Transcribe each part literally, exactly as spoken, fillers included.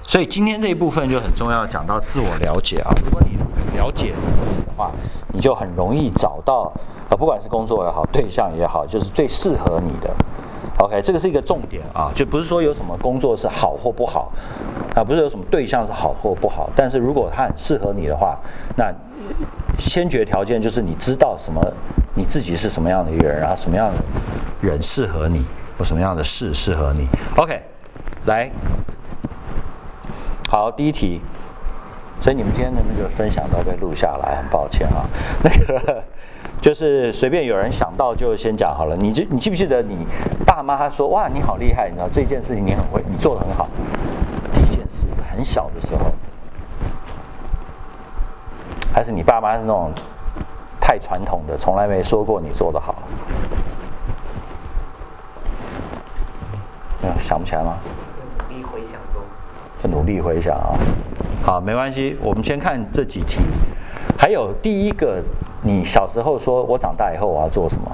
所以今天这一部分就很重要，讲到自我了解啊。如果你了解自己的话，你就很容易找到，呃，不管是工作也好，对象也好，就是最适合你的。OK， 这个是一个重点啊，就不是说有什么工作是好或不好，啊，不是有什么对象是好或不好，但是如果它很适合你的话，那先决条件就是你知道什么，你自己是什么样的一个人，然后什么样的人适合你，或什么样的事适合你。OK， 来。好，第一题，所以你们今天的那个分享都被录下来，很抱歉啊。那个就是随便有人想到就先讲好了。你记你记不记得你爸妈说哇你好厉害，你知道这件事情你很会，你做得很好。第一件事很小的时候，还是你爸妈是那种太传统的，从来没说过你做得好？嗯，想不起来吗？ 努力回想中。 努力回想啊，好，没关系，我们先看这几题。还有第一个，你小时候说我长大以后我要做什么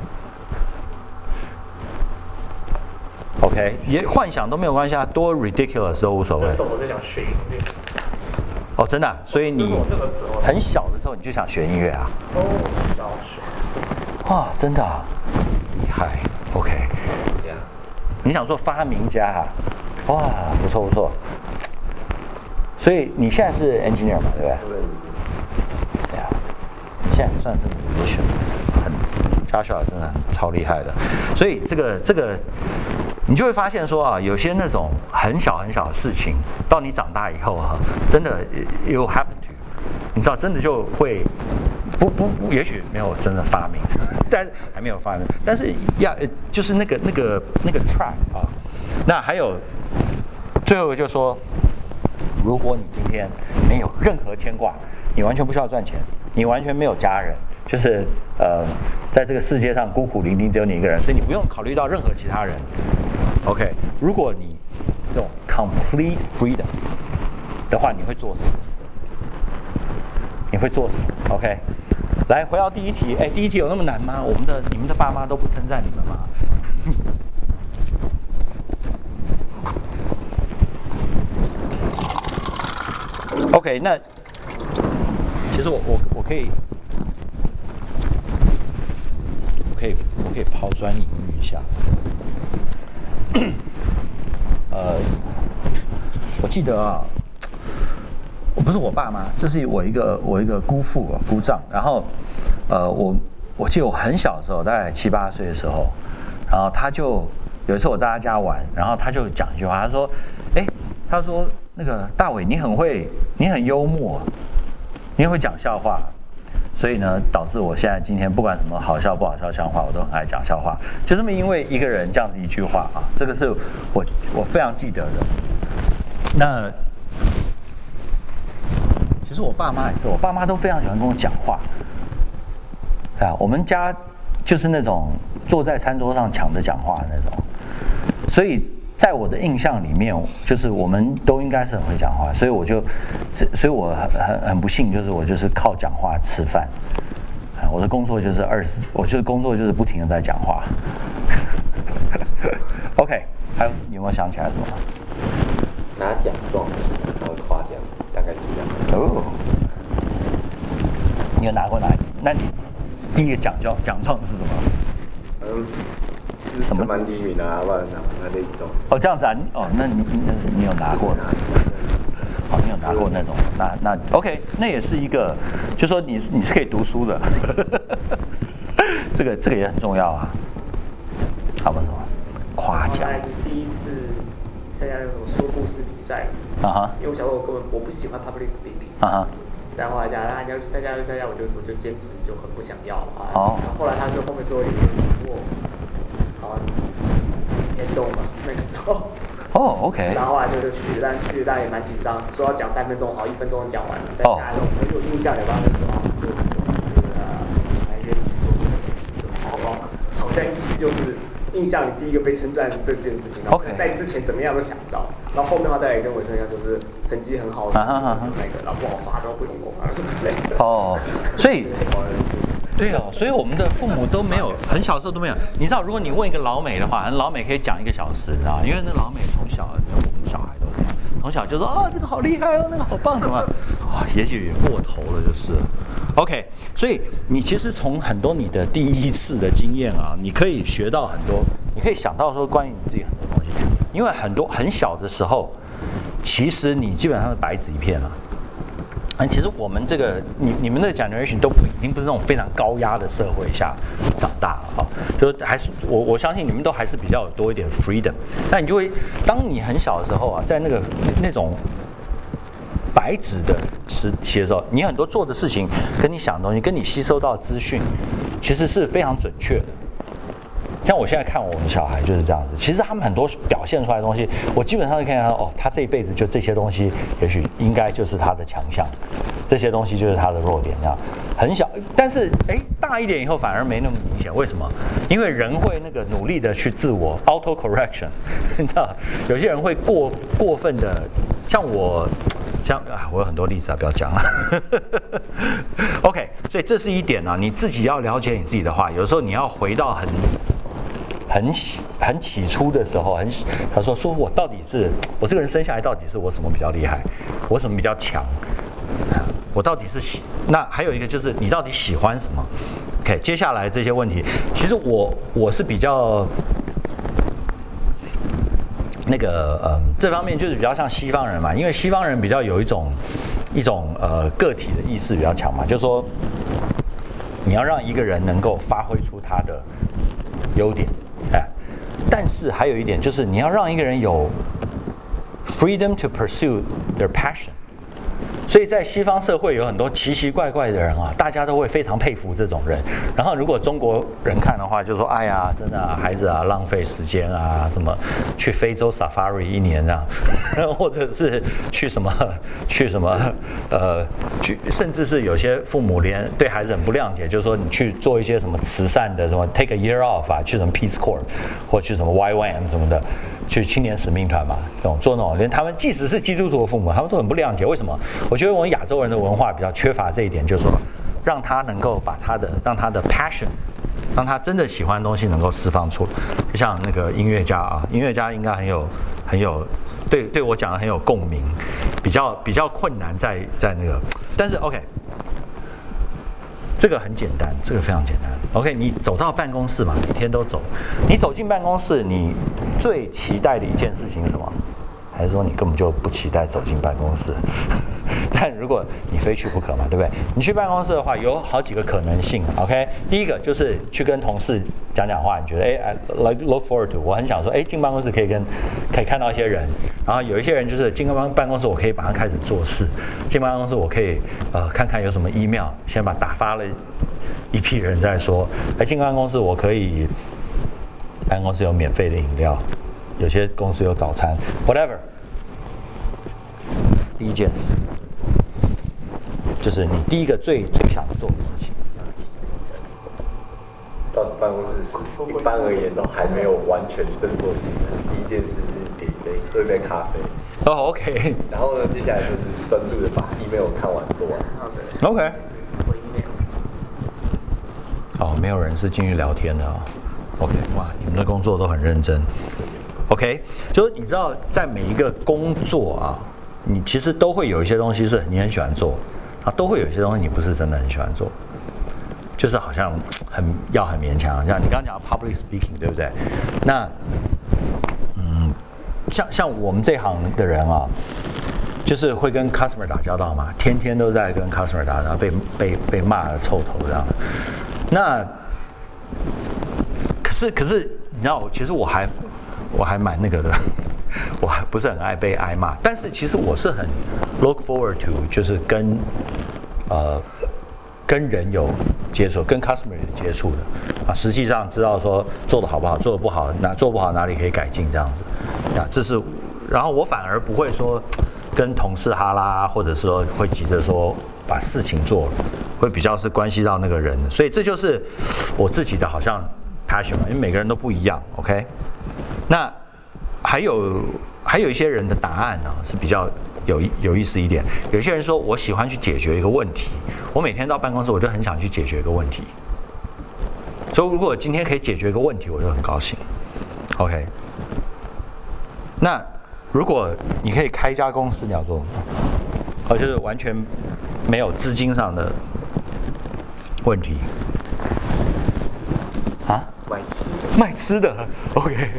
？OK， 也幻想都没有关系啊，多 ridiculous 都无所谓。 那时候我是想学音乐。 哦，真的、啊，所以你很小的时候你就想学音乐啊？ 哦，要学。 哇，真的、啊，厉害。OK， 你想做发明家啊？哇，不错不错。所以你现在是 engineer 嘛，对不对？对啊，你现在算是 musician， 很 Joshua 真的超厉害的。所以这个这个，你就会发现说啊，有些那种很小很小的事情，到你长大以后哈、啊，真的 you happen to， 你知道，真的就会不不不，也许没有真的发明，但是还没有发明，但是要就是那个那个那个 track 啊，那还有。最后就说，如果你今天没有任何牵挂，你完全不需要赚钱，你完全没有家人，就是呃，在这个世界上孤苦伶仃只有你一个人，所以你不用考虑到任何其他人。OK， 如果你这种 complete freedom 的话，你会做什么？你会做什么 ？OK， 来回到第一题，哎，第一题有那么难吗？我们的你们的爸妈都不称赞你们吗？OK， 那其实我我我可以，我可以我可以抛砖引玉一下。呃，我记得啊，我不是我爸妈，这是我一个我一个姑父啊姑丈。然后呃，我我记得我很小的时候，大概七八岁的时候，然后他就有一次我在他家玩，然后他就讲一句话，他说：“哎，他说。”那个大伟，你很会，你很幽默，你很会讲笑话，所以呢，导致我现在今天不管什么好笑不好笑笑话，我都很爱讲笑话。就这么因为一个人这样子一句话啊，这个是我我非常记得的。那其实我爸妈也是，我爸妈都非常喜欢跟我讲话。啊，我们家就是那种坐在餐桌上抢着讲话的那种，所以。在我的印象里面，就是我们都应该是很会讲话，所以我就，所以我很很很不幸，就是我就是靠讲话吃饭，啊，我的工作就是二十，我就是工作就是不停的在讲话。OK， 还有你有没有想起来什么？ 拿奖状，然后夸奖，大概是这样。 哦，你有拿过哪里？那你第一个奖状奖状是什么？ 嗯。什么蛮第一名啊，不然拿拿类似这种。 哦，这样子啊，哦，那你那是你有拿过的，好，你有拿过那种，那那 OK， 那也是一个，就说你你是可以读书的，这个这个也很重要啊。好不好？夸奖。 还是第一次参加那种说故事比赛啊哈，因为我小时候我根本我不喜欢 public speaking 啊哈。然后后来讲，他你要去参加就参加，我就我就坚持就很不想要啊。哦。后来他就后面说一些我。好，天动嘛，那个时候。 哦 ，OK。 然后后来就就去，但去大家也蛮紧张，说要讲三分钟，好，一分钟就讲完了。但下来我很有印象，有帮那个啊，就就呃，来约做好好，好像意思就是印象里第一个被称赞是这件事情。然后在之前怎么样都想不到，然后后面的话大家也跟我说一样，就是成绩很好，那个，然后不好说，他说不用功啊之类的。 哦，所以。对哦，所以我们的父母都没有，很小时候都没有。你知道，如果你问一个老美的话，老美可以讲一个小时，你知道吗？因为那老美从小，我们小孩都这样，从从小就说啊这个好厉害哦，那个好棒的嘛，啊也许也过头了就是了。OK， 所以你其实从很多你的第一次的经验啊，你可以学到很多，你可以想到说关于你自己很多东西，因为很多很小的时候，其实你基本上是白纸一片啊。嗯，其实我们这个你你们的 generation 都已经不是那种非常高压的社会下长大了哈，就还是我我相信你们都还是比较有多一点 freedom。那你就会，当你很小的时候啊，在那个那种白纸的时期的时候，你很多做的事情，跟你想的东西，跟你吸收到的资讯，其实是非常准确的。像我现在看我们小孩就是这样子，其实他们很多表现出来的东西，我基本上就看到哦，他这一辈子就这些东西，也许应该就是他的强项，这些东西就是他的弱点，这样很小。但是哎，大一点以后反而没那么明显，为什么？因为人会那个努力的去自我 auto correction， 你知道，有些人会过过分的，像我。像啊，我有很多例子啊，不要讲了。OK， 所以这是一点啊，你自己要了解你自己的话，有时候你要回到很、很、很起初的时候，很他说说我到底是我这个人生下来到底是我什么比较厉害，我什么比较强，我到底是喜那还有一个就是你到底喜欢什么 ？OK， 接下来这些问题，其实我我是比较。那个呃，这方面就是比较像西方人嘛，因为西方人比较有一种一种呃个体的意识比较强嘛，就是说你要让一个人能够发挥出他的优点，哎，但是还有一点就是你要让一个人有 freedom to pursue their passion。所以在西方社会有很多奇奇怪怪的人啊，大家都会非常佩服这种人。然后如果中国人看的话，就说：“哎呀，真的、啊、孩子啊，浪费时间啊，什么去非洲 safari 一年这样，或者是去什么去什么呃，去甚至是有些父母连对孩子很不谅解，就是说你去做一些什么慈善的，什么 take a year off 啊，去什么 Peace Corps 或去什么 Y W A M 什么的。”去青年使命团嘛，这种做那种，连他们即使是基督徒的父母，他们都很不谅解。为什么？我觉得我们亚洲人的文化比较缺乏这一点，就是说，让他能够把他的，让他的 passion， 让他真的喜欢的东西能够释放出来。就像那个音乐家啊，音乐家应该很有很有对对我讲的很有共鸣，比较比较困难在在那个，但是 OK。这个很简单，这个非常简单。OK， 你走到办公室嘛，每天都走。你走进办公室，你最期待的一件事情是什么？还是说你根本就不期待走进办公室？但如果你非去不可嘛，对不对？你去办公室的话，有好几个可能性。OK， 第一个就是去跟同事讲讲话，你觉得哎 ，I like look forward to， 我很想说，哎，进办公室可以跟可以看到一些人，然后有一些人就是进办办公室，我可以马上开始做事。进办公室我可以呃看看有什么 email， 先把打发了一批人再说。哎，进办公室我可以，办公室有免费的饮料。有些公司有早餐 ，whatever。第一件事，就是你第一个最最想做的事情。 到办公室时，一般而言都还没有完全振作精神。第一件事就是点一杯，喝一杯咖啡。 哦、oh, ，OK。 然后呢，接下来就是专注的把 email 看完做完。 OK。哦，没有人是进去聊天的啊、哦。OK， 哇，你们的工作都很认真。OK， 就是你知道，在每一个工作啊，你其实都会有一些东西是你很喜欢做，啊，都会有一些东西你不是真的很喜欢做，就是好像很要很勉强。像你刚刚讲 public speaking， 对不对？那，嗯，像像我们这行的人啊，就是会跟 customer 打交道嘛，天天都在跟 customer 打交道，被被被骂得臭头这样。那，可是可是你知道，其实我还。我还蛮那个的，我还不是很爱被挨骂，但是其实我是很 look forward to， 就是跟呃跟人有接触，跟 customer 有接触的啊，实际上知道说做的好不好，做的不好，哪做不好哪里可以改进这样子，啊，这是，然后我反而不会说跟同事哈拉，或者说会急着说把事情做了，会比较是关系到那个人的，所以这就是我自己的好像 passion 嘛，因为每个人都不一样 ，OK。那还有还有一些人的答案呢、啊、是比较有有意思一点。有些人说我喜欢去解决一个问题，我每天到办公室我就很想去解决一个问题。所以如果我今天可以解决一个问题，我就很高兴。OK。那如果你可以开一家公司，你要做什么？哦，就是完全没有资金上的问题。啊？ 卖吃的。卖吃的 ，OK。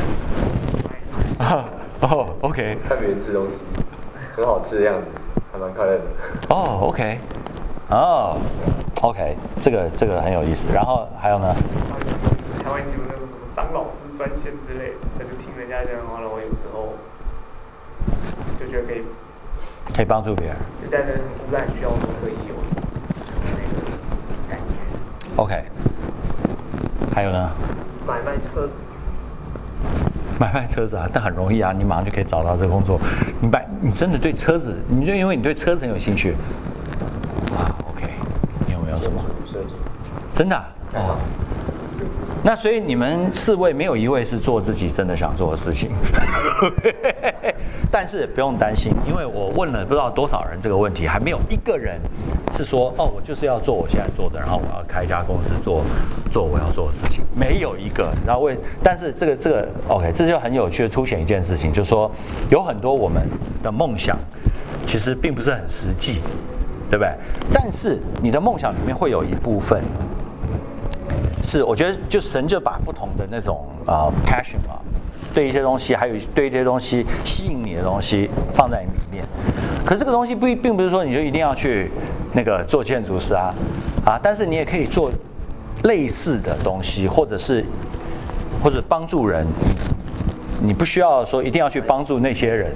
啊，哦 ，OK。 看别人吃东西，很好吃的样子，还蛮快乐的。 哦 ，OK。哦 ，OK， 这个这个很有意思。然后还有呢？ 台湾有那种什么张老师专线之类的，他就听人家讲话了，我有时候就觉得可以可以帮助别人。 就在那很无赖需要都可以有成为那个感觉。 OK。还有呢？ 买卖车子。 买卖车子啊，但很容易啊，你马上就可以找到这个工作。你买，你真的对车子，你就因为你对车子很有兴趣。啊 ，OK， 你有没有什么？ 设计。 真的、啊？哦。那所以你们四位没有一位是做自己真的想做的事情，但是不用担心，因为我问了不知道多少人这个问题，还没有一个人是说哦，我就是要做我现在做的，然后我要开一家公司做做我要做的事情，没有一个。然后为，但是这个这个 OK， 这就很有趣的凸显一件事情，就是说有很多我们的梦想其实并不是很实际，对不对？但是你的梦想里面会有一部分。是，我觉得就神就把不同的那种呃 passion 啊，对一些东西，还有对一些东西吸引你的东西放在你里面。可是这个东西不并不是说你就一定要去那个做建筑师啊啊，但是你也可以做类似的东西，或者是或者帮助人。你不需要说一定要去帮助那些人。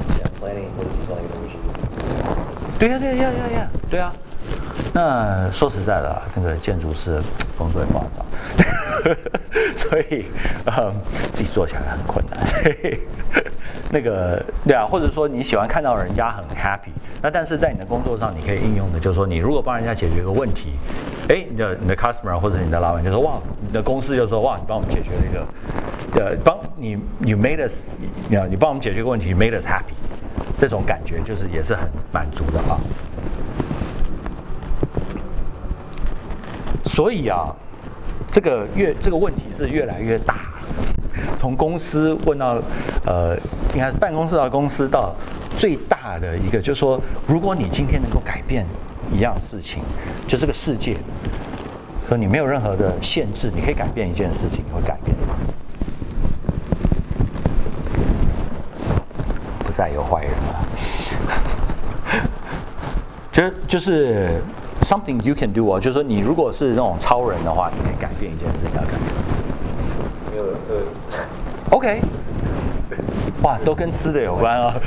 对呀、啊、对呀、啊、呀呀呀，对啊。那说实在的啦，那个建筑师工作也不好找，所以呃自己做起来很困难。那个对啊，或者说你喜欢看到人家很 happy， 那但是在你的工作上你可以应用的，就是说你如果帮人家解决一个问题，哎，你的你的 customer 或者你的老板就说哇，你的公司就说哇，你帮我们解决了一个，呃，帮你 you made us， 你你帮我们解决一个问题 ，you made us happy， 这种感觉就是也是很满足的啊。所以啊，这个越这个问题是越来越大，从公司问到呃，应该是办公室到公司到最大的一个，就是说，如果你今天能够改变一样事情，就这个世界，说你没有任何的限制，你可以改变一件事情，你会改变什么？不再有坏人了，就就是。Something you can do 哦，就是说你如果是那种超人的话，你可以改变一件事情，要改变。 没有人饿死。 OK。哇，都跟吃的有关啊。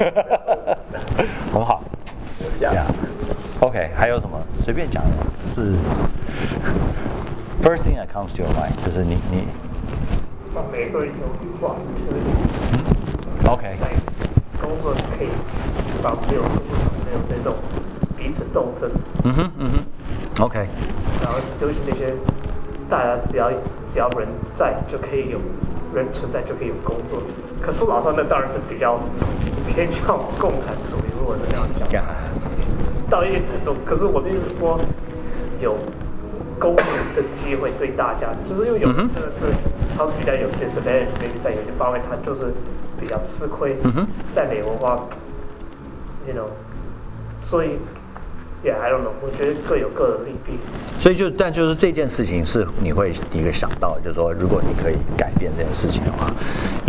很好。Yeah. OK， 还有什么？随便讲。是 First thing that comes to your mind， 就是你你。 让每个人有欲望，就是。 嗯。OK。 在工作可以把没有工作上没有那种。彼此斗争， 嗯哼嗯哼 ，OK， 然后就是那些大家只要只要人在就可以有人存在就可以有工作，可是老实说那当然是比较偏向共产主义，如果是那样讲， yeah. 到一定程度。可是我的意思是说，有公平的机会对大家，就是因为有人真的是他们比较有 disadvantage， 在有些方面他就是比较吃亏， 嗯、 在美国的话 ，you know， 所以。Yeah, I don't know. 我觉得各有各的利弊。 所以就，但就是这件事情是你会一个想到，就是说，如果你可以改变这件事情的话，呀、yeah, ，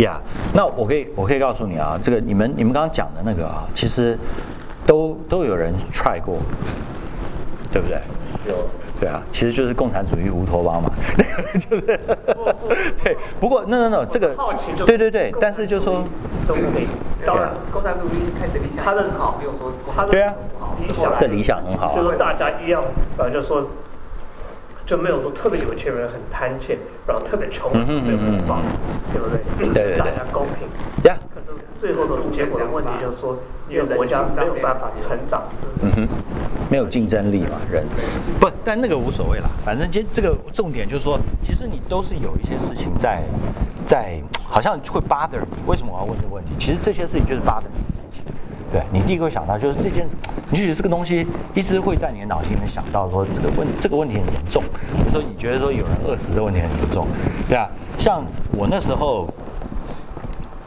那我可以我可以告诉你啊，这个你们你们刚刚讲的那个啊，其实都都有人 try 过，对不对？ 有。 对啊，其实就是共产主义乌托邦嘛，就是，对。不过 no no no， 这个，对对对，但是就说都可以。当然， 共产主义开始理想他的很好，没有说他的对啊， 理想的理想很好、啊， 就是大家一样，反正就说就没有说特别有钱人很贪钱，然后特别穷人没有办法，对不对？ 对对对， 大家公平。 呀、 yeah. 可是最后的结果的问题就是说，因为国家没有办法成长，是不是？ 嗯哼，没有竞争力嘛，人不，但那个无所谓啦，反正这这个重点就是说，其实你都是有一些事情在在，好像会 bother 你。为什么我要问这个问题？其实这些事情就是 bother 你的事情。对你第一个会想到就是这件，你就觉得这个东西一直会在你的脑筋里面想到说这个问这个问题很严重，比如说你觉得说有人饿死的问题很严重，对啊，像我那时候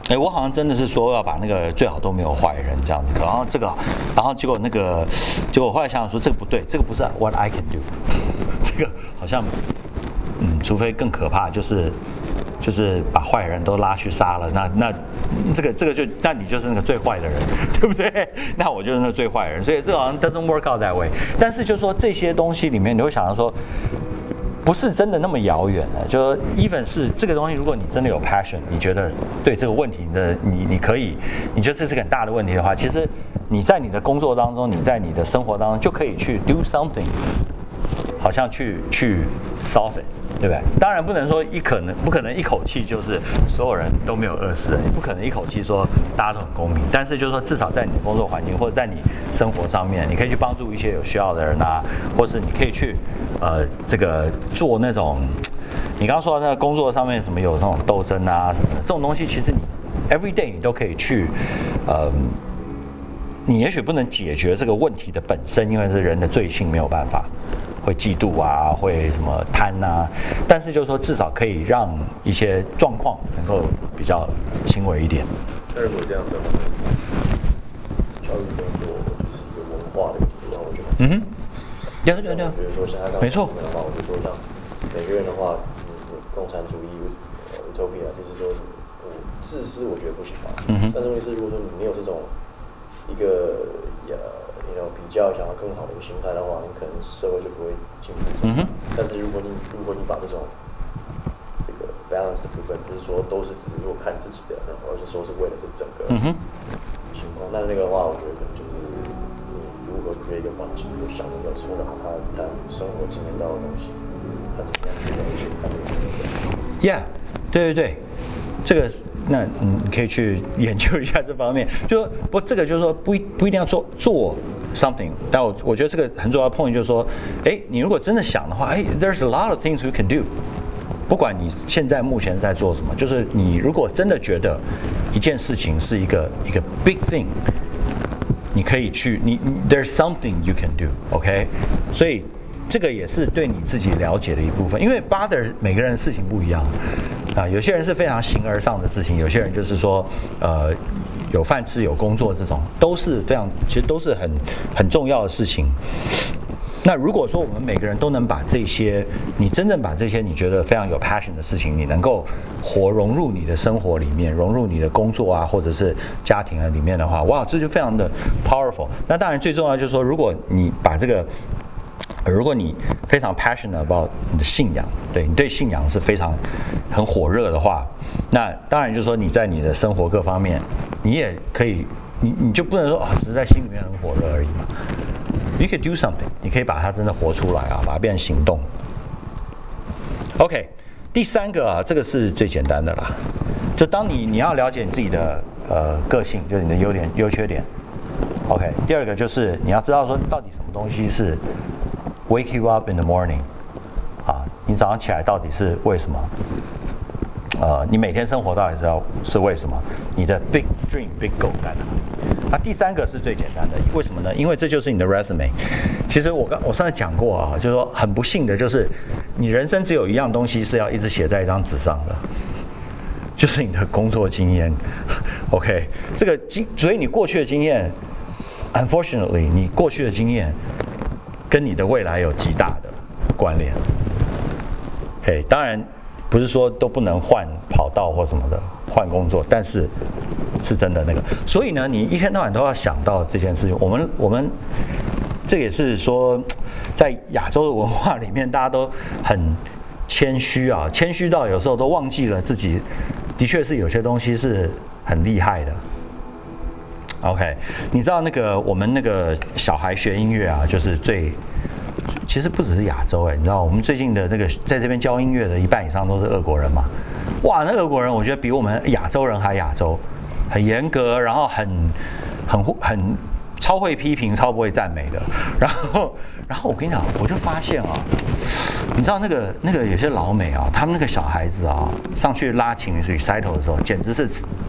哎，我好像真的是说要把那个最好都没有坏人这样子，然后这个，然后结果那个，结果我后来想想说这个不对，这个不是 what I can do， 这个好像，嗯，除非更可怕，就是就是把坏人都拉去杀了，那那这个这个就那你就是那个最坏的人，对不对？那我就是那个最坏的人，所以这个好像 doesn't work out that way。但是就是说这些东西里面，你会想到说。不是真的那么遥远的，就 even 是这个东西，如果你真的有 passion， 你觉得对这个问题的你你可以，你觉得这是个很大的问题的话，其实你在你的工作当中，你在你的生活当中就可以去 do something， 好像去去 solve it， 对不对？当然不能说一可能不可能一口气就是所有人都没有饿死人，也不可能一口气说大家都很公平，但是就是说至少在你的工作环境或者在你生活上面，你可以去帮助一些有需要的人啊，或是你可以去。呃，这个做那种，你刚刚说的那个工作上面什么有那种斗争啊什么的，这种东西其实你 every day 你都可以去，呃，你也许不能解决这个问题的本身，因为是人的罪性没有办法，会嫉妒啊，会什么贪啊，但是就是说至少可以让一些状况能够比较轻微一点。 那如果这样子的话，教育工作就是一个文化的一个，我觉得， 嗯哼。对对对， 比如说像他刚刚讲的话，我就说像每个人的话，嗯，共产主义、呃，utopia，就是说，嗯，自私我觉得不行嘛。嗯哼。但是问题是，如果说你没有这种一个呃，你有比较想要更好的一个心态的话，你可能社会就不会进步。嗯哼。但是如果你如果你把这种这个 balance 的部分，不是说都是只是说看自己的，而是说是为了这整个情况，那那个的话，我觉得可能就是。如何 create 一个环境，就想要说的他他生活经验到的东西，他怎么样去了解他的 Yeah， 对对对，这个那嗯，你可以去研究一下这方面。就不这个就是说不不一定要做做 something， 但我我觉得这个很重要的 point 就是说，哎，你如果真的想的话，哎 ，there's a lot of things you can do。不管你现在目前是在做什么，就是你如果真的觉得一件事情是一个一个 big thing。你可以去，你 there's something you can do，OK， 所以这个也是对你自己了解的一部分，因为 bother 每个人的事情不一样啊，有些人是非常形而上的事情，有些人就是说，呃，有饭吃有工作这种，都是非常，其实都是很很重要的事情。那如果说我们每个人都能把这些，你真正把这些你觉得非常有 passion 的事情，你能够活融入你的生活里面，融入你的工作啊，或者是家庭啊里面的话，哇，这就非常的 powerful。那当然最重要就是说，如果你把这个，如果你非常 passionate about 你的信仰，对你对信仰是非常很火热的话，那当然就是说你在你的生活各方面，你也可以，你你就不能说啊，只是在心里面很火热而已嘛。You can do something， 你可以把它真的活出来啊，把它变成行动。OK， 第三个啊，这个是最简单的啦。就当你你要了解你自己的呃个性，就是你的优点、优缺点。OK， 第二个就是你要知道说到底什么东西是 wake you up in the morning， 啊，你早上起来到底是为什么？呃，你每天生活到底是要是为什么？你的 big dream、big goal 在哪里？那第三个是最简单的，为什么呢？因为这就是你的 resume。其实我刚我上次讲过啊，就是说很不幸的就是，你人生只有一样东西是要一直写在一张纸上的，就是你的工作经验。OK， 这个经，所以你过去的经验 ，unfortunately， 你过去的经验跟你的未来有极大的关联。嘿，当然不是说都不能换跑道或什么的，换工作，但是。是真的那个，所以呢，你一天到晚都要想到这件事情。我们我们这也是说，在亚洲的文化里面，大家都很谦虚啊，谦虚到有时候都忘记了自己的确是有些东西是很厉害的。OK， 你知道那个我们那个小孩学音乐啊，就是最其实不只是亚洲哎、欸，你知道我们最近的那个在这边教音乐的一半以上都是俄国人嘛。哇，那俄国人我觉得比我们亚洲人还亚洲。很严格，然后很很很超会批评、超不会赞美的。然后，然后我跟你讲，我就发现啊，你知道那个那个有些老美啊，他们那个小孩子啊，上去拉琴 recital 的时候，简直是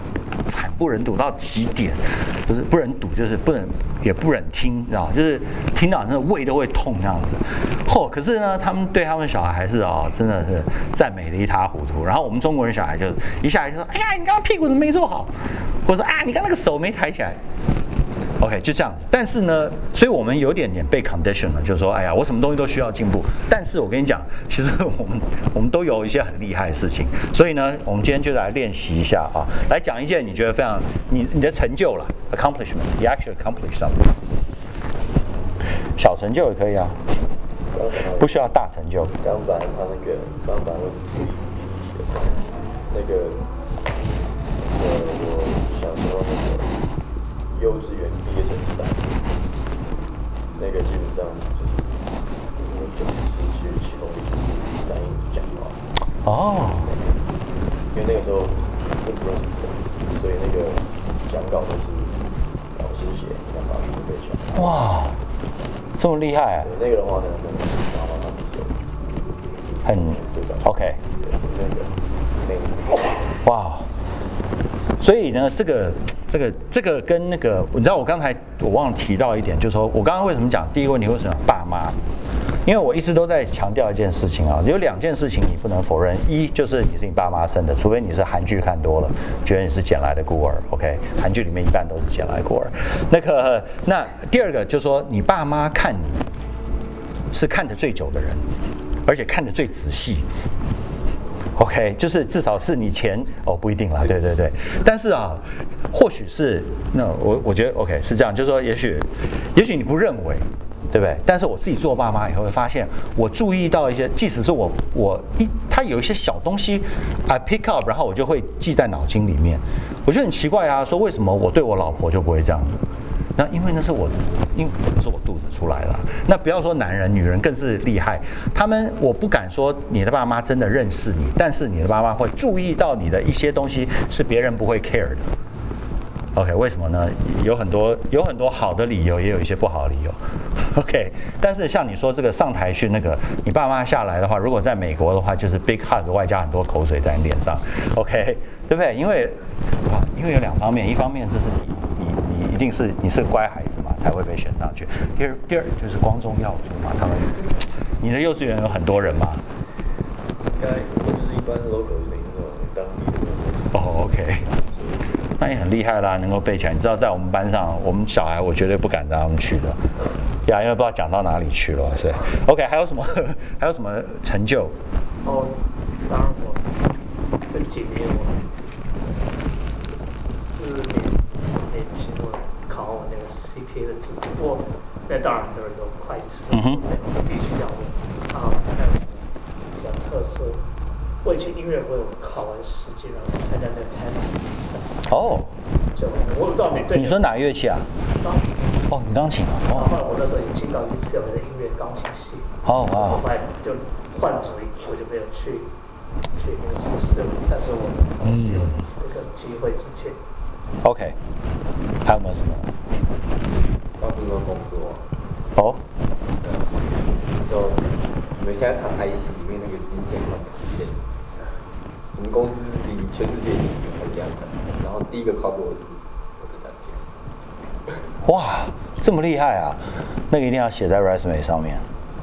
惨不忍睹到极点，不是不忍睹，就是不忍也不忍听，知道就是听到真的胃都会痛这样子。嚯、哦，可是呢，他们对他们小孩还是哦，真的是赞美的一塌糊涂。然后我们中国人小孩就一下来就说，哎呀，你刚刚屁股怎么没做好？或者说啊，你刚那个手没抬起来。OK， 就这样子。但是呢，所以我们有点点被 condition 了，就是说，哎呀，我什么东西都需要进步。但是我跟你讲，其实我们我们都有一些很厉害的事情。所以呢，我们今天就来练习一下啊，来讲一件你觉得非常你你的成就了 ，accomplishment，you actually accomplish something。小成就也可以啊，不需要大成就。 刚把他那个刚把那个第一题的时候，那个呃，我小时候那个。幼稚园毕业生自打车，那个基本上就是因为就是失去系统力反应讲话。 哦。 因为那个时候并不认识字，所以那个讲稿都是老师写，讲稿全部背起来。哇， 这么厉害、啊！ 对，那个的话呢，妈妈他们是有很 OK。 那个那个。 哇，所以呢，这个。这个这个跟那个，你知道我刚才我忘了提到一点，就是说我刚刚为什么讲第一个问题为什么爸妈？因为我一直都在强调一件事情啊，有两件事情你不能否认，一就是你是你爸妈生的，除非你是韩剧看多了，觉得你是捡来的孤儿 ，OK？ 韩剧里面一般都是捡来孤儿。那个那第二个就是说你爸妈看你是看得最久的人，而且看得最仔细。OK， 就是至少是你前哦不一定啦，对对对，但是啊，或许是那我我觉得 OK 是这样，就是说也许也许你不认为，对不对？但是我自己做爸妈以后会发现，我注意到一些，即使是我我一他有一些小东西 I pick up， 然后我就会记在脑筋里面。我觉得很奇怪啊，说为什么我对我老婆就不会这样子？那因为那是我，因为不是我肚子出来的。那不要说男人，女人更是厉害。他们，我不敢说你的爸妈真的认识你，但是你的爸妈会注意到你的一些东西是别人不会 care 的。OK， 为什么呢？有很多有很多好的理由，也有一些不好的理由。OK， 但是像你说这个上台去那个，你爸妈下来的话，如果在美国的话，就是 big hug 外加很多口水在你脸上。OK， 对不对？因为啊，因为有两方面，一方面这是你。一定是你是个乖孩子嘛，才会被选上去。第二，第二就是光宗耀祖嘛，他们，你的幼稚园有很多人嘛。 应该就是一般 local 的那种当地的。 哦 ，OK， 那也很厉害啦，能够背起来。你知道，在我们班上，我们小孩我绝对不敢让他们去的，呀，因为不知道讲到哪里去了。所以 ，OK， 还有什么还有什么成就？ 哦，当然我这几年我四年。考我那个 C P A 的执照，不过那当然很多人都会计师，这样我必须要问啊，还有什么比较特殊？我以前音乐会，我考完试就然后参加那个 P A D 比赛。哦。就我不知道你对。 你说哪乐器啊？ 钢琴。 哦，你钢琴啊？ 哦。后来我那时候已经进到 U C L A 的音乐钢琴系。 哦哇。 后来就换组，我就没有去去那个复试了，但是我还是有这个机会之前。 OK， 还有没有什么？ 刚不是说工作哦。 对啊。就你们现在看 I C 里面那个金线款图片，我们公司是第全世界第一个这样的，然后第一个 copy 我是我的产品。 哇，这么厉害啊！那个一定要写在 resume 上面。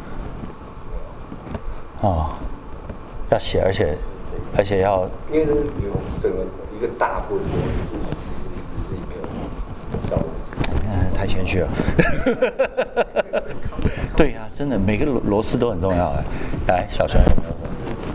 哦，要写，而且而且要。 因为这是有整个一个大波折，是是一个小螺丝。 嗯，太谦虚了。对呀、啊，真的每个螺螺丝都很重要哎。来，小陈有没有？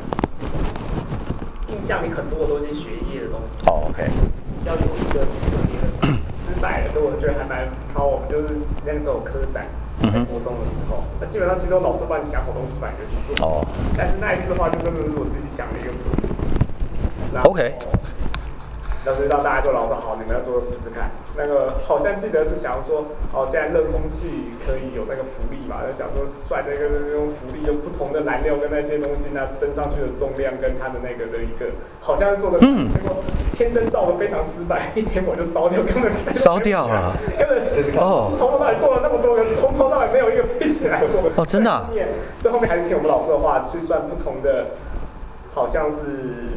印象里很多都是学业的东西。 好、oh, ，OK。 比较有一个特别的失败的，我觉得还蛮好。我们就是那个时候有科展，在国中的时候，那基本上其实都老师帮你想好东西，把你就去做。哦。但是那一次的话，就真的是我自己想的一个主意。 OK。 那所以让大家就老说好，你们要做试试看。那个好像记得是想要说，哦，既然热空气可以有那个浮力嘛，就想说算那个用浮力用不同的燃料跟那些东西，那升上去的重量跟它的那个的一个，好像是做的，嗯、结果天灯照的非常失败，一天我就烧掉，根本烧掉了， 根本哦，从头到尾做了那么多个，从头到尾没有一个飞起来过。 哦，真的、啊？ 这后面还是听我们老师的话去算不同的，好像是。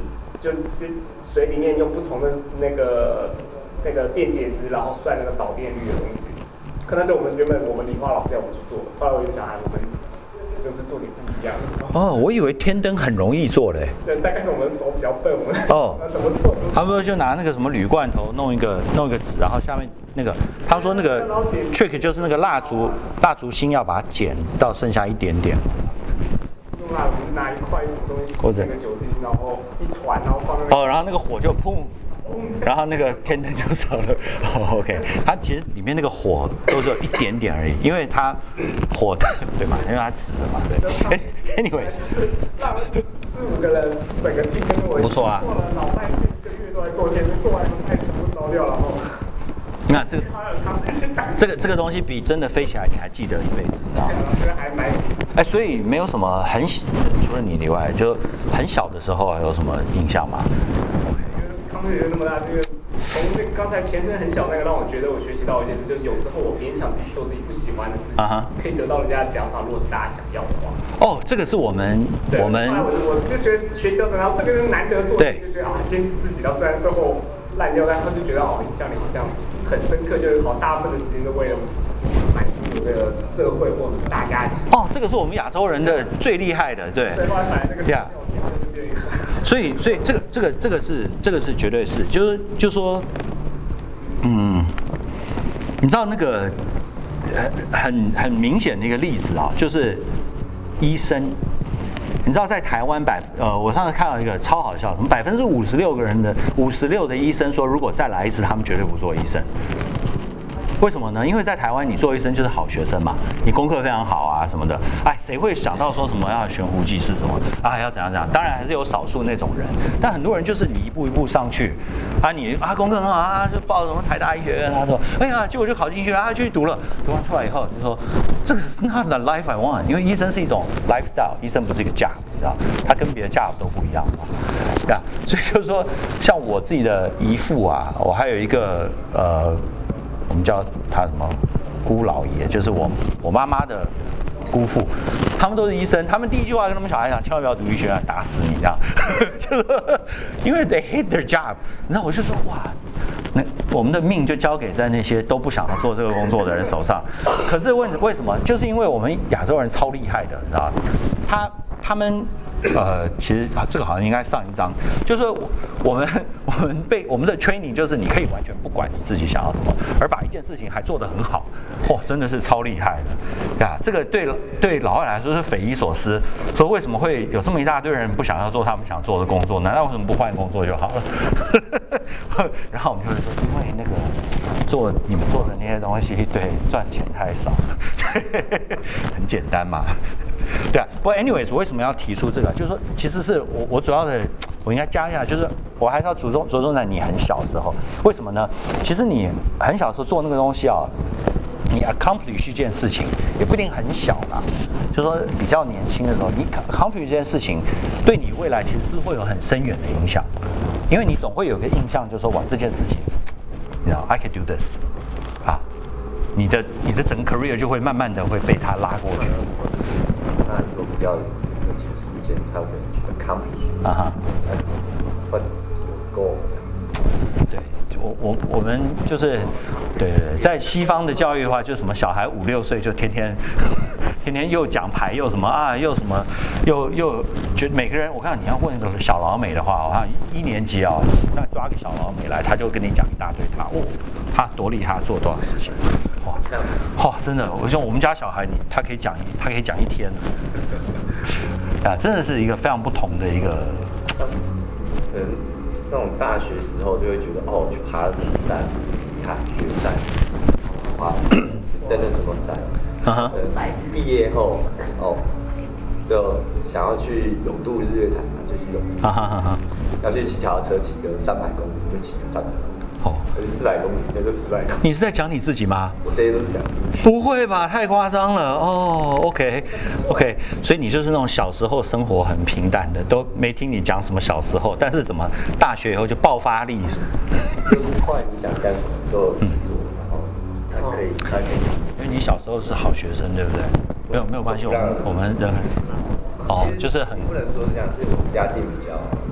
就是水里面用不同的那个那个电解质，然后算那个导电率的东西。可能就我们原本我们理化老师要我们去做，后来我就想，哎，我们就是做点不一样的。 哦，我以为天灯很容易做嘞。 对，大概是我们手比较笨，我们哦， 怎么做？ 他们就拿那个什么铝罐头弄一个弄一个纸，然后下面那个他们说那个 trick 就是那个蜡烛蜡烛芯要把它剪到剩下一点点。 用蜡烛拿一块什么东西，吸那个酒精，然后一团，然后放那个。 哦，然后那个火就砰。然后那个天灯就烧了。哦 OK， 它其实里面那个火都只有一点点而已，因为它火的对嘛，因为它直的嘛，对。Anyways， 让四五个人整个天灯我不错啊， 做了老半天一个月都在做天灯，做完太全部烧掉了，然后。 那这个这个这个东西比真的飞起来你还记得一辈子，你知道吗？ 还蛮哎，所以没有什么很除了你以外，就很小的时候有什么印象吗？ 康瑞那么大，这个从那刚才前面很小那个，让我觉得我学习到一件事，就是有时候我勉强自己做自己不喜欢的事情， uh-huh. 可以得到人家的奖赏。如果是大家想要的话， 哦，这个是我们我们我我就觉得学习到，然后这个人难得做，就觉得啊，坚持自己。到虽然最后烂掉，但他就觉得哦，影响你好像很深刻，就是好大部分的时间都为了满足这个社会或者是大家的期望。 哦，这个是我们亚洲人的最厉害的，对。 对，后来反正这个。Yeah. 所以，所以这个这个这个是这个是绝对是，就是就说，嗯，你知道那个很很明显的一个例子啊，就是医生。你知道在台湾百呃，我上次看到一个超好笑，什么百分之五十六个人的五十六的医生说，如果再来一次，他们绝对不做医生。为什么呢？因为在台湾，你做医生就是好学生嘛，你功课非常好啊什么的。哎，谁会想到说什么要悬壶济世什么啊？要怎样怎样？当然还是有少数那种人，但很多人就是你一步一步上去，啊你啊功课很好啊，就报什么台大医学院，他说哎呀，结果就考进去了，啊去读了，读完出来以后就说这个是 not the life I want， 因为医生是一种 lifestyle， 医生不是一个 job， 你知道，他跟别的 job 都不一样嘛，对啊，所以就是说，像我自己的姨父啊，我还有一个呃。我们叫他什么姑老爷，就是我我妈妈的姑父，他们都是医生，他们第一句话跟他们小孩讲，千万不要读医学院，打死你这样，就是因为 they hate their job。然后我就说哇，那我们的命就交给在那些都不想要做这个工作的人手上。可是问为什么？就是因为我们亚洲人超厉害的，你知道吗？他他们。呃，其实啊，这个好像应该上一章，就是我们我们被我们的 training 就是你可以完全不管你自己想要什么，而把一件事情还做得很好，哇，真的是超厉害的呀！这个对对老外来说是匪夷所思，说为什么会有这么一大堆人不想要做他们想做的工作？难道为什么不换工作就好了？然后我们就会说，因为那个做你们做的那些东西，对，赚钱太少了，很简单嘛。对啊，不过 anyways， 我为什么要提出这个？就是说，其实是我我主要的，我应该加一下，就是我还是要着重着重在你很小的时候。为什么呢？其实你很小的时候做那个东西啊，你 accomplish 一件事情也不一定很小啦。就是说比较年轻的时候，你 accomplish 这件事情，对你未来其实是会有很深远的影响，因为你总会有个印象，就是说哇这件事情，你知道 I can do this， 啊，你的你的整个 career 就会慢慢的会被它拉过去。 那如果比较自己的时间，才有可能去 accomplish 啊哈， 或者 goal 对，我我我们就是对对，在西方的教育的话，就什么小孩五六岁就天天天天又讲牌又什么啊，又什么又又觉得每个人，我看你要问个小老美的话，我看一年级啊，那抓个小老美来，他就跟你讲一大堆他哦，他多厉害，做多少事情。哇，哇，真的，我像我们家小孩，你他可以讲一，他可以讲一天，啊，真的是一个非常不同的一个。 可能那种大学时候就会觉得，哦，去爬什么山，看雪山，哇，登了什么山，呃，毕业后，哦，就想要去泳渡日月潭嘛，就去泳渡，要去骑脚踏车，骑个三百公里，就骑个三百公里。哦，四百公里，那就四百公里。 你是在讲你自己吗？ 我这些都是讲自己。 不会吧，太夸张了哦。OK，OK，、okay, okay, 所以你就是那种小时候生活很平淡的，都没听你讲什么小时候，但是怎么大学以后就爆发力？ 就是快，你想干什么就去做，然后才可以，才可以。 因为你小时候是好学生，对不对？没有没有关系，我们我们人很哦，就是很不能说是这样，是我家境比较。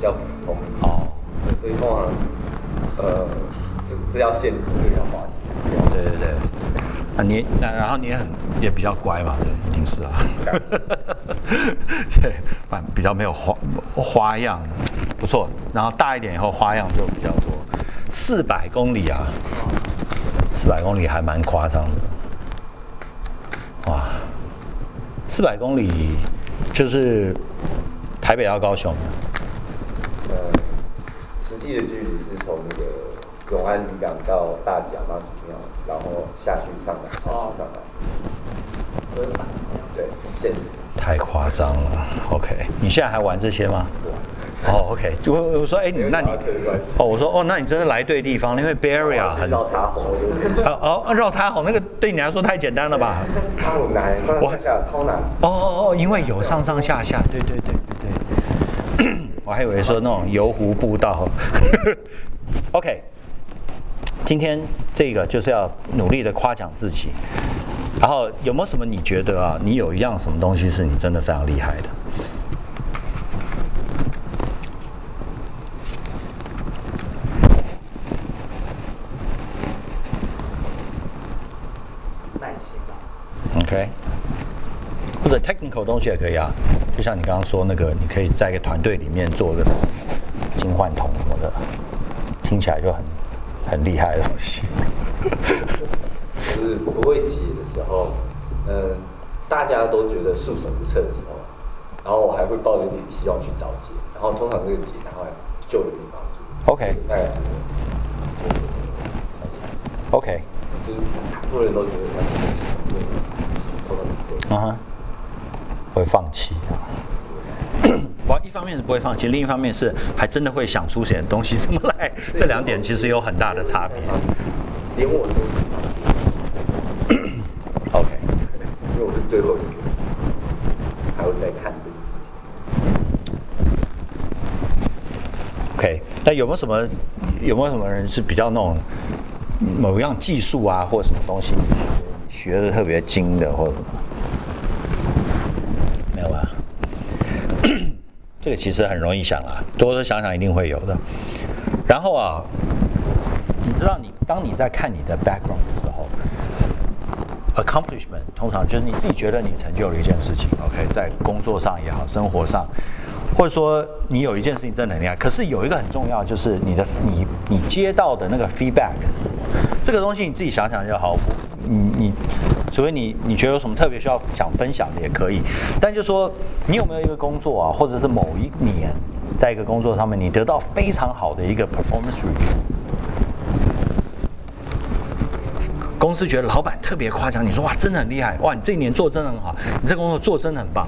较普通。 哦， 所以通常呃这这要限制这个话题。 对对对。啊，你那然后你也很也比较乖嘛，对，一定是啊。对，比较没有花花样，不错。然后大一点以后花样就比较多。四百公里啊，四百公里还蛮夸张的。哇，四百公里就是台北到高雄。 呃，实际的距离是从那个永安渔港到大甲妈祖庙，然后下去上来，下去上来， 折返。 对，现实。 太夸张了。OK， 你现在还玩这些吗？哦 ，OK， 我我说，哎、欸，你那你，哦，我说，哦，那你真的来对地方，因为 Bay Area 很绕塔吼， 哦哦，绕塔吼那个对你来说太简单了吧？ 塔吼难，上上下下超难。 哦哦哦，因为有上上下下，对对对对对。我还以为说那种游湖步道。OK， 今天这个就是要努力的夸奖自己。然后有没有什么你觉得啊，你有一样什么东西是你真的非常厉害的？ 耐心吧。 OK， 或者 technical 东西也可以啊，就像你刚刚说那个，你可以在一个团队里面做个金换铜什么的，听起来就很很厉害的东西。 就是不会解的时候，呃，大家都觉得束手无策的时候，然后我还会抱着一点希望去找解，然后通常这个解然后就有点帮助。 OK， 大概是我 OK， 就是很多人都觉得那个东西对，通常不对。 嗯哼，会放弃啊。我一方面是不会放弃，另一方面是还真的会想出些东西什么来，这两点其实有很大的差别。 连我都知道。 OK， 因为我是最后一个，还会再看这件事情。 OK， 那有没有什么有没有什么人是比较那种某一样技术啊，或者什么东西你学的特别精的，或者什么？没有吧？这个其实很容易想啊，多多想想一定会有的。然后啊，你知道你当你在看你的 background 的时候 ，accomplishment 通常就是你自己觉得你成就了一件事情 ，OK， 在工作上也好，生活上，或者说你有一件事情真的很厉害，可是有一个很重要，就是你的你你接到的那个 feedback 是什么？这个东西你自己想想就好，你你。除非你你觉得有什么特别需要想分享的也可以，但就说你有没有一个工作啊，或者是某一年在一个工作上面你得到非常好的一个 performance review， 公司觉得老板特别夸奖你说哇真的很厉害，哇你这一年做真的很好，你这工作做真的很棒，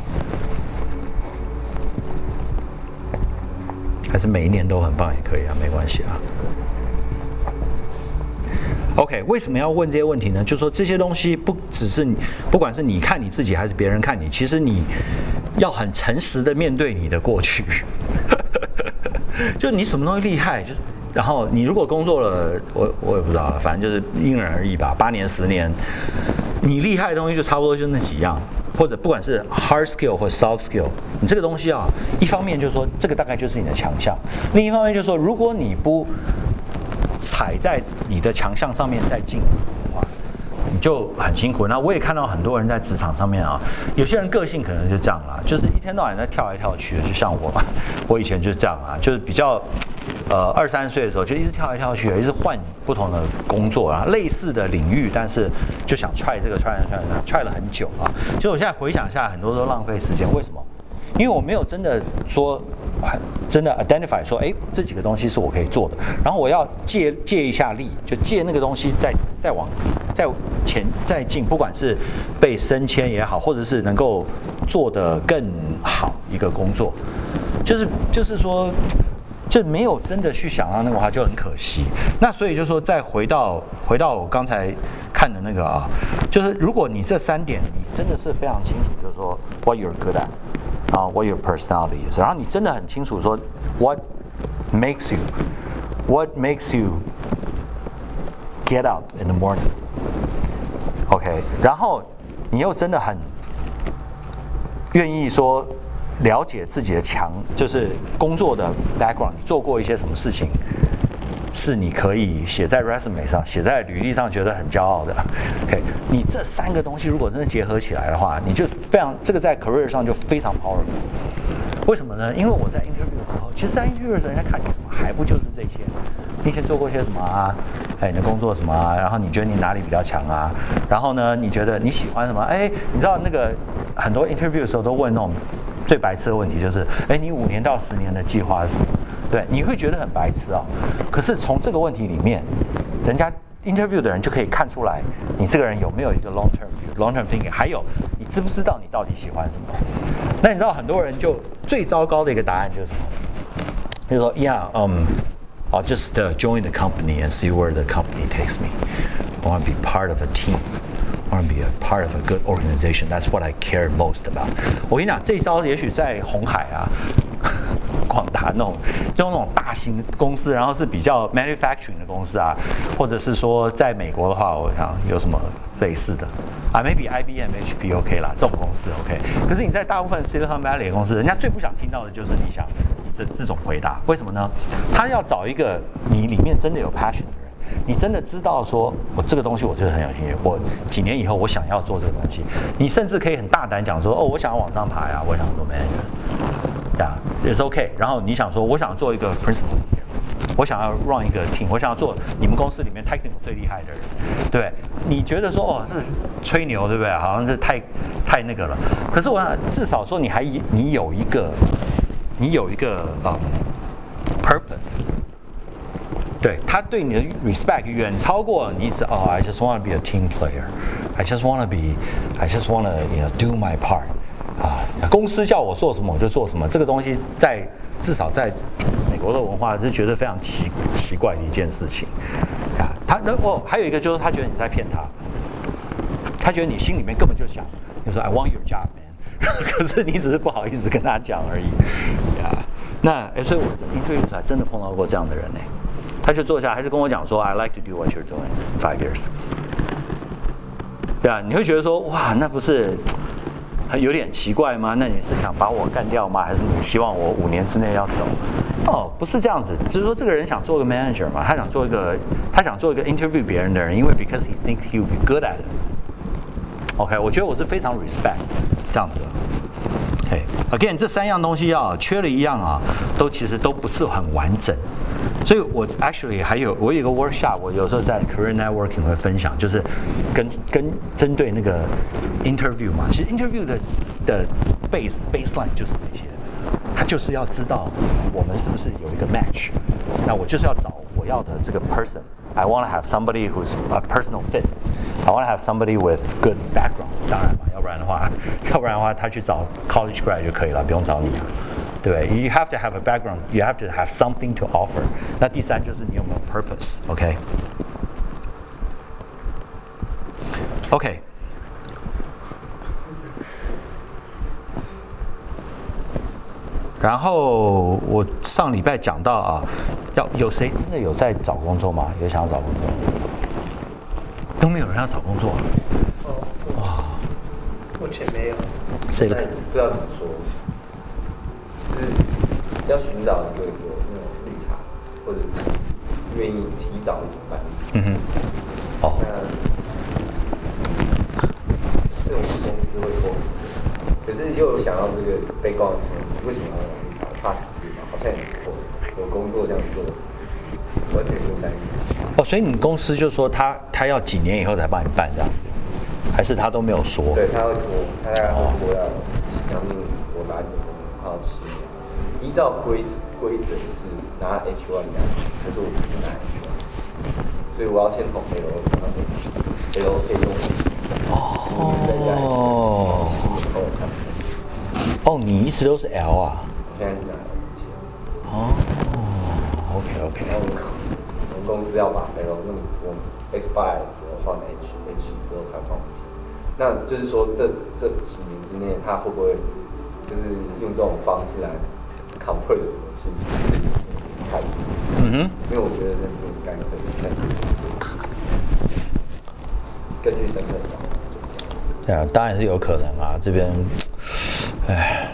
还是每一年都很棒也可以啊，没关系啊。OK， 为什么要问这些问题呢？就是说这些东西不只是你，不管是你看你自己还是别人看你，其实你要很诚实的面对你的过去。就你什么东西厉害，就然后你如果工作了，我我也不知道了，反正就是因人而异吧，八年十年，你厉害的东西就差不多就那几样，或者不管是 hard skill 或 soft skill， 你这个东西啊，一方面就是说这个大概就是你的强项，另一方面就是说如果你不踩在你的强项上面再进步的话，你就很辛苦。那我也看到很多人在职场上面啊，有些人个性可能就这样啦，就是一天到晚在跳来跳去的，就像我嘛，我以前就是这样啊，就是比较呃二三十岁的时候就一直跳来跳去的，一直换不同的工作啊，类似的领域，但是就想踹这个踹那踹那踹了很久啊。就我现在回想下来，很多都浪费时间，为什么？因为我没有真的说。真的 identify 说，哎，这几个东西是我可以做的，然后我要借借一下力，就借那个东西再再往再前再进，不管是被升迁也好，或者是能够做得更好一个工作，就是就是说，就没有真的去想到那个话就很可惜。那所以就说，再回到回到我刚才看的那个啊，就是如果你这三点你真的是非常清楚，就是说 what you're good at。啊、uh, ，what your personality is， 然后你真的很清楚说 ，what makes you，what makes you get up in the morning，OK，、okay, 然后你又真的很愿意说了解自己的强，就是工作的 background， 你做过一些什么事情，是你可以写在 resume 上、写在履历上，觉得很骄傲的。OK， 你这三个东西如果真的结合起来的话，你就非常这个在 career 上就非常 powerful。为什么呢？因为我在 interview 的时候，其实在 interview 的时候，人家看你什么，还不就是这些？你以前做过些什么啊？哎，你的工作什么啊？然后你觉得你哪里比较强啊？然后呢，你觉得你喜欢什么？哎，你知道那个很多 interview 的时候都问那种最白痴的问题，就是哎，你五年到十年的计划是什么？对，你会觉得很白痴啊、哦。可是从这个问题里面，人家 interview 的人就可以看出来，你这个人有没有一个 long term view、long term thinking， 还有你知不知道你到底喜欢什么？那你知道很多人就最糟糕的一个答案就是什么？就是说 ，Yeah， um, I'll just uh, join the company and see where the company takes me. I want to be part of a team. I want to be a part of a good organization. That's what I care most about. 我跟你讲，这一招也许在鸿海啊。广达那种，就那种大型公司，然后是比较 manufacturing 的公司啊，或者是说在美国的话，我想有什么类似的啊 ，maybe I B M、H P OK 啦，这种公司 OK。可是你在大部分 Silicon Valley 的公司，人家最不想听到的就是你想这这种回答，为什么呢？他要找一个你里面真的有 passion 的人，你真的知道说我这个东西我就是很有兴趣，我几年以后我想要做这个东西，你甚至可以很大胆讲说，哦，我想要往上爬呀，我想做 manager。呀、yeah, ，it's OK。然后你想说，我想做一个 principal， 我想要 run 一个 team， 我想要做你们公司里面 technical 最厉害的人，对？你觉得说，哦，是吹牛，对不对？好像是太太那个了。可是我想，至少说你还你有一个，你有一个嗯 purpose。对他对你的 respect 远超过你只哦 ，I just want to be a team player. I just want to be, I just want to you know do my part. 啊，公司叫我做什么我就做什么，这个东西在至少在美国的文化是觉得非常奇奇怪的一件事情啊。他哦，还有一个就是他觉得你在骗他，他觉得你心里面根本就想，你说 I want your job, man， 可是你只是不好意思跟他讲而已啊。那哎，所以我 interview 还真的碰到过这样的人呢。他就坐下来，他就跟我讲说 I like to do what you're doing in five years。对啊，你会觉得说哇，那不是有点奇怪吗？那你是想把我干掉吗？还是你希望我五年之内要走？哦，不是这样子，只是说这个人想做个 manager 嘛，他想做一个，他想做一个 interview 别人的人，因为 because he thinks he will be good at it。OK， 我觉得我是非常 respect 这样子的。OK，again， 这三样东西啊，缺了一样啊，都其实都不是很完整。所以我 actually 还有我有一个 workshop， 我有时候在 career networking 会分享，就是跟跟针对那个 interview 嘛，其实 interview 的的 base baseline 就是这些，他就是要知道我们是不是有一个 match， 那我就是要找我要的这个 person。I want to have somebody who's a personal fit. I want to have somebody with good background. 当然嘛，要不然的话，要不然的话他去找 college grad 就可以了，不用找你啊。对 ，you have to have a background, you have to have something to offer. 那第三就是你有没有 purpose, OK？OK。然后我上礼拜讲到啊，要有谁真的有在找工作吗？有想要找工作？都没有人要找工作啊？ 哦，哇，目前没有。 谁的？ 不知道怎么说。就是要寻找一个有那种绿卡，或者是愿意提早办理。 嗯哼。哦。 那这种公司会做，可是又想要这个被告，为什么要绿卡？怕死嘛？好像也不错，有工作这样做，完全不用担心。 哦，所以你公司就说他他要几年以后才帮你办这样子，还是他都没有说？ 对，他要我，他大概会说要将近我拿你的工快要七年。依照规则，规则是拿 H 一 两年，可是我不是拿 H 一，所以我要先从 L 到 H，L 可以用哦，再加 H 七年后看。 哦，你一直都是 L 啊？ 我现在是拿 L 七。 哦 ，OK OK。 然后我们公司要把 L 那我 expire 之后换 H H 之后才放弃。那就是说这这几年之内，他会不会就是用这种方式来 compress 我的信息开始？嗯哼，因为我觉得这就应该可以根据身份找。 对啊，当然是有可能啊。这边，哎，我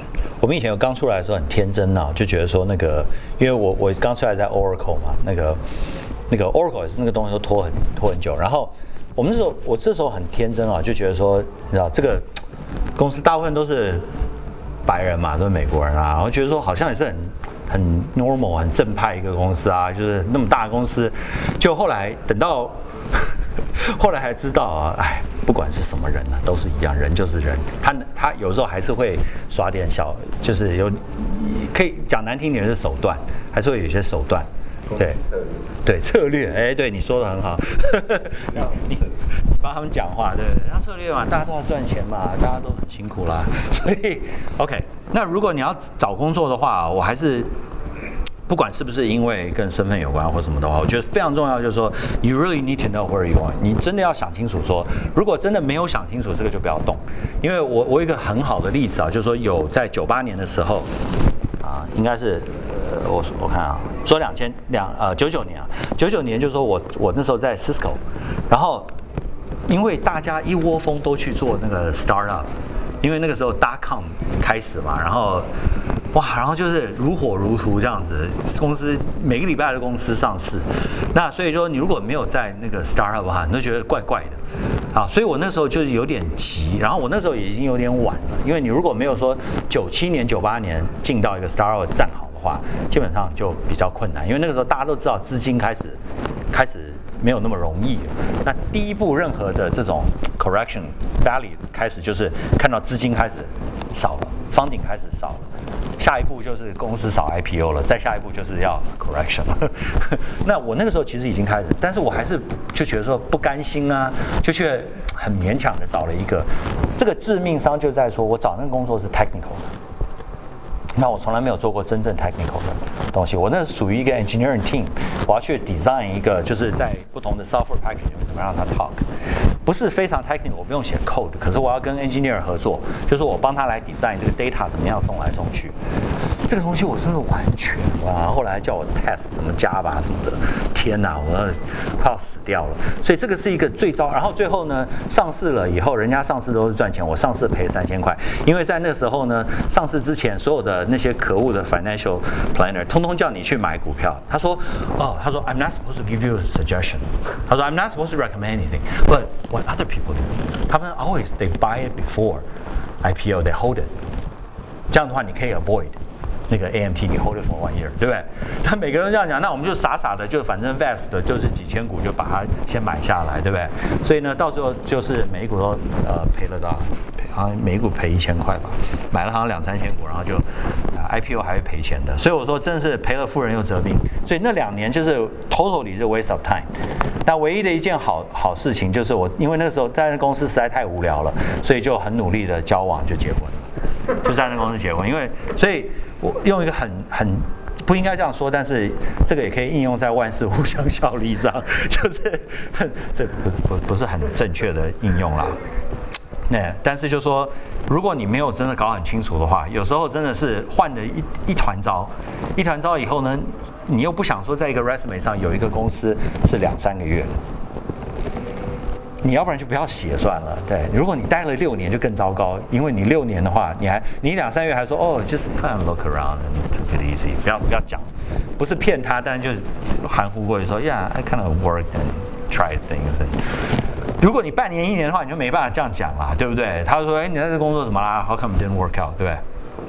们以前刚出来的时候很天真啊，就觉得说那个，因为我我刚出来在 Oracle 嘛，那个那个 Oracle 也是那个东西都拖很拖很久，然后我们那时候我这时候很天真啊，就觉得说，你知道这个公司大部分都是白人嘛，都是美国人啊，然后觉得说好像也是很很 normal 很正派一个公司啊，就是那么大的公司，就后来等到后来还知道啊，哎。不管是什么人呢、啊，都是一样，人就是人。他他有时候还是会耍点小，就是有可以讲难听点是手段，还是会有一些手段。对，对策略，哎，对你说的很好。你你你帮他们讲话，对，他策略嘛，大家都要赚钱嘛，大家都很辛苦啦。所以 ，OK， 那如果你要找工作的话，我还是。不管是不是因为跟身份有关或什么的话，我觉得非常重要，就是说 ，you really need to know where you are。你真的要想清楚说，如果真的没有想清楚，这个就不要动。因为我我有一个很好的例子啊，就是说有在九八年的时候，啊，应该是呃，我我看啊，说两千两呃九九年啊，九九年就是说我我那时候在 Cisco， 然后因为大家一窝蜂都去做那个 startup， 因为那个时候 dot com 开始嘛，然后。哇，然后就是如火如荼这样子，公司每个礼拜的公司上市，那所以说你如果没有在那个 startup 的话，你都觉得怪怪的，啊，所以我那时候就是有点急，然后我那时候也已经有点晚了，因为你如果没有说九七年、九八年进到一个 startup 站好的话，基本上就比较困难，因为那个时候大家都知道资金开始开始没有那么容易了。那第一步任何的这种 correction value 开始就是看到资金开始少了 ，funding 开始少了。下一步就是公司少 I P O 了，再下一步就是要 correction 了。那我那个时候其实已经开始，但是我还是就觉得说不甘心啊，就去很勉强的找了一个。这个致命伤就在说我找那个工作是 technical 的，那我从来没有做过真正 technical 的东西。我那是属于一个 engineering team， 我要去 design 一个就是在不同的 software package 里面怎么让它 talk。不是非常 technical， 我不用写 code， 可是我要跟 engineer 合作，就是我帮他来 design 这个 data 怎么样送来送去。这个东西我真的完全哇！后来叫我 test 什么 Java 什么的，天哪，我快要死掉了。所以这个是一个最糟。然后最后呢，上市了以后，人家上市都是赚钱，我上市赔三千块，因为在那时候呢，上市之前所有的那些可恶的 financial planner， 通通叫你去买股票。他说，哦，他说 I'm not supposed to give you a suggestion。他说 I'm not supposed to recommend anything，but what other people do？ 他们 always they buy it before I P O， they hold it。这样的话，你可以 avoid 那个 A M T， 你 hold it for one year， 对不对？他每个人都这样讲，那我们就傻傻的，就反正 vest 的就是几千股就把它先买下来，对不对？所以呢，到最后就是每一股都呃赔了多少？好像每一股赔一千块吧，买了好像两三千股，然后就、呃、I P O 还会赔钱的。所以我说真的是赔了夫人又折兵。所以那两年就是 totally 是 waste of time。那唯一的一件好好事情就是我，因为那个时候在那公司实在太无聊了，所以就很努力的交往就结婚了，就在那公司结婚。因为所以我用一个很很不应该这样说，但是这个也可以应用在万事互相效力上，就是这不不不是很正确的应用啦。那但是就说，如果你没有真的搞很清楚的话，有时候真的是换了一一团糟，一团糟以后呢，你又不想说在一个 resume 上有一个公司是两三个月，你要不然就不要写算了。对，如果你待了六年就更糟糕，因为你六年的话，你还你两三月还说哦 just kind of look around and take it easy， 不要不要讲，不是骗他，但是就含糊过去说 yeah I kind of worked and tried things。如果你半年一年的话，你就没办法这样讲啦，对不对？他就说：“哎，你在这工作怎么啦 ？How come it didn't work out？ 对不对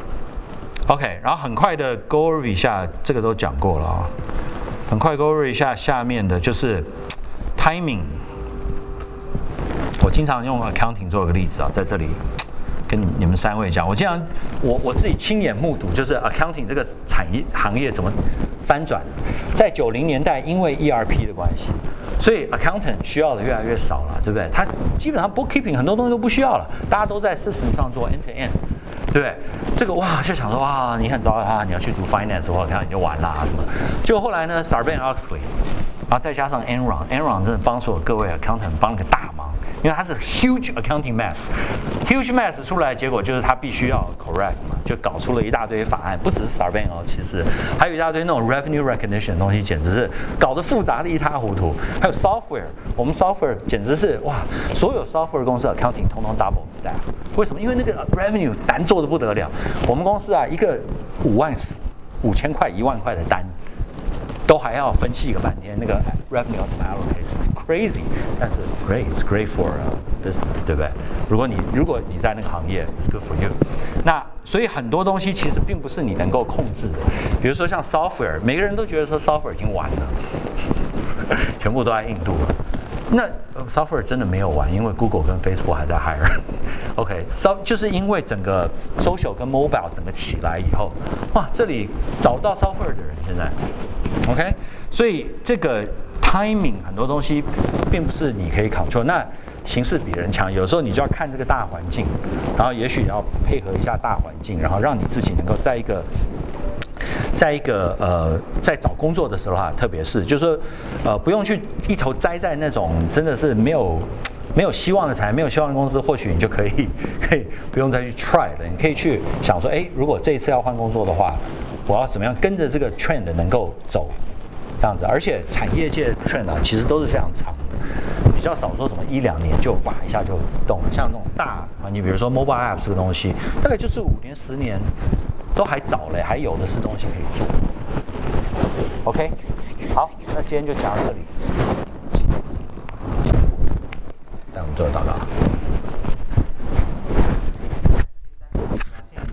？OK， 然后很快的 go over 一下，这个都讲过了啊。很快 go over 一下下面的就是 timing。我经常用 accounting 做一个例子啊，在这里跟你们三位讲，我经常我我自己亲眼目睹，就是 accounting 这个产业行业怎么翻转。在九零年代，因为 E R P 的关系。所以 accountant 需要的越来越少了，对不对？他基本上 bookkeeping 很多东西都不需要了，大家都在 system 上做 end to end， 对不对？这个哇，就想说哇，你很糟啊，你要去读 finance 或者看你就完啦什么。结果后来呢 ，Sarbanes-Oxley， 然后再加上 Enron，Enron 真的帮所有各位 accountant 帮了个大忙， 因为它是 huge accounting mess，huge mess 出来的结果就是它必须要 correct 嘛，就搞出了一大堆法案，不只是 Sarbanes 哦，其实还有一大堆那种 revenue recognition 的东西，简直是搞得复杂的一塌糊涂。还有 software， 我们 software 简直是哇，所有 software 公司 accounting 通通 double staff， 为什么？因为那个 revenue 难做的不得了。我们公司啊，一个五万、五千块、一万块的单，都还要分析个半天，那个 revenue 要怎么 allocate， crazy， 但是 great，it's great for business， 对不对？如果你如果你在那个行业 ，it's good for you。那所以很多东西其实并不是你能够控制的，比如说像 software， 每个人都觉得说 software 已经完了，全部都在印度了。那 software 真的没有完，因为 Google 跟 Facebook 还在 hire。OK，so 就是因为整个 social 跟 mobile 整个起来以后，哇，这里找不到 software 的人现在。OK， 所以这个 timing 很多东西并不是你可以 control。那形势比人强，有时候你就要看这个大环境，然后也许要配合一下大环境，然后让你自己能够在一个。在一个呃，在找工作的时候哈，特别是就是说，呃，不用去一头栽在那种真的是没有没有希望的产业、没有希望的公司，或许你就可以可以不用再去 try 了。你可以去想说，哎，如果这一次要换工作的话，我要怎么样跟着这个 trend 能够走，这样子。而且产业界 trend 啊，其实都是非常长的，比较少说什么一两年就哇一下就动了。像那种大啊，你比如说 mobile app 这个东西，大概就是五年、十年。都还早嘞，还有的是东西可以做。OK， 好，那今天就讲到这里。那我们最后祷告。